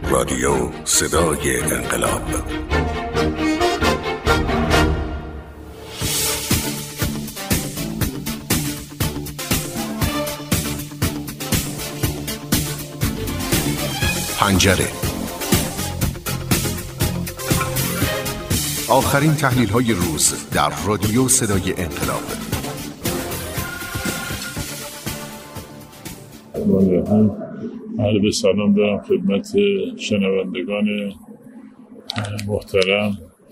رادیو صدای انقلاب. پنجره. آخرین تحلیل‌های روز در رادیو صدای انقلاب. عرض سلام دارم خدمت شنوندگان محترم.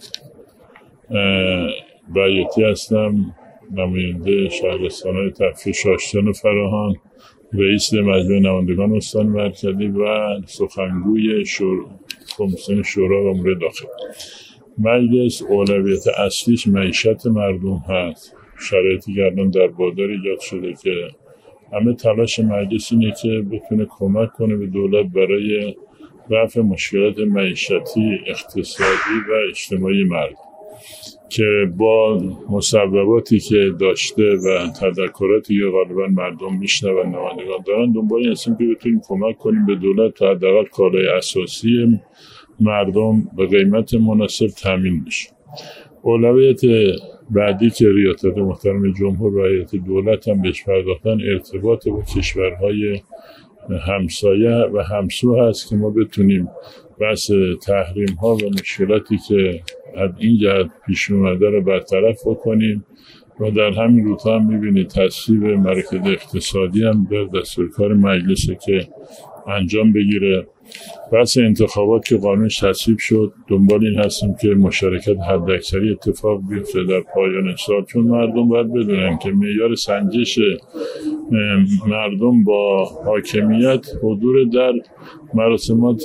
بیاتی هستم، نماینده شهرستان‌های تفریح شاشتن و فراهان، رئیس مجمع نمایندگان استان مرکزی و سخنگوی کمیسیون شورا و امور داخلی. مجلس اولویت اصلیش معیشت مردم هست. شرایطی که الان در بازار ایجاد شده که همه تلاش مجلس اینه که بتونه کمک کنه به دولت برای رفع مشکلات معیشتی، اقتصادی و اجتماعی مردم که با مصوباتی که داشته و تذکراتی که غالبا مردم میشنون نمایندگان دارن، دنبال این هستیم که بتونیم کمک کنیم به دولت تا حداقل کالای اساسی مردم به قیمت مناسب تامین بشه. اولویت بعدی که ریاست محترم جمهور و هیئت دولت هم بهش پرداختن ارتباط با کشورهای همسایه و همسو هست که ما بتونیم بحث تحریم ها و مشکلاتی که از این جهت پیش اومده رو برطرف بکنیم و در همین روزها هم می‌بینید تصویب مرکز اقتصادی هم در دستورکار مجلسه که انجام بگیره. بحث انتخابات که قانونش تصویب شد، دنبال این هستیم که مشارکت حداکثری اتفاق بیفته در پایان سال، چون مردم باید بدونن که معیار سنجش مردم با حاکمیت حضور در مراسمات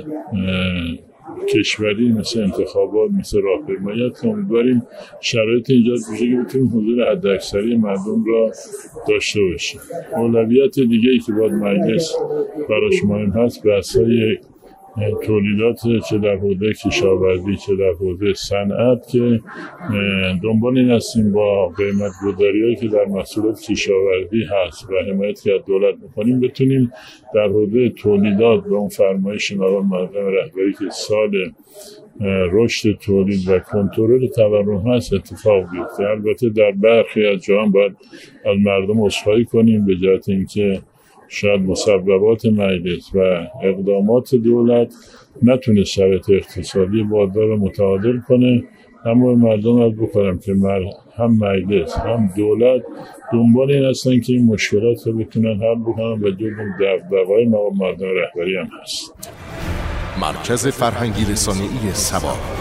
کشوری مثل انتخابات، مثل راهپیمایی که امیدواریم شرایط ایجاد بشه که بتونیم حضور حداکثری مردم را داشته باشیم. اولویت دیگه ای که باید مجلس براش مهم هست بحث‌های تولیدات چه در حوزه کشاورزی چه در حوزه صنعت که دنبال این هستیم با قیمت گذاری‌هایی که در محصولات کشاورزی هست و حمایت که از دولت می‌کنیم بتونیم در حوزه تولیدات به اون فرمایش مقام معظم رهبری که سال رشد تولید و کنترل تورم هست اتفاق بیفته. البته در برخی از جاها باید از مردم عذرخواهی کنیم به جهت اینکه شاید مصوبات مجلس و اقدامات دولت نتونه شرایط اقتصادی بازار رو متعادل کنه، اما مردم از بکنم که هم مجلس هم دولت دنبال این هستن که این مشکلات رو بتونن حل بکنن و جز دغدغه‌های مقام معظم رهبری هم هست. مرکز فرهنگی رسانه‌ای سبا.